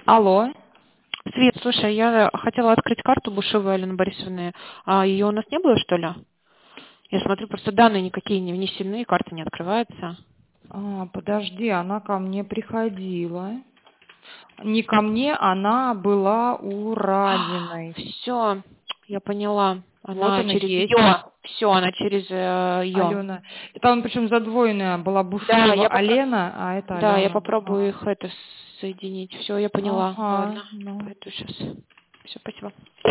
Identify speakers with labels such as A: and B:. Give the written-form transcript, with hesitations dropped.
A: Алло.
B: Свет, слушай, я хотела открыть карту Бушевой Алены Борисовны, а ее у нас не было, что ли? Я смотрю, просто данные никакие не внесены, карта не открывается.
A: Подожди, она ко мне приходила. Не ко мне, она была у Радиной.
B: Все, я поняла.
A: Вот
B: Она
A: она
B: через
A: есть.
B: ее. Все, она через ее.
A: Алена. Это он причем задвоенная была
B: Да,
A: Бушуева Алена, а это
B: да, я
A: Алена.
B: попробую их соединить. Все, я поняла.
A: Ага,
B: Ладно,
A: ну.
B: пойду сейчас. Все, спасибо.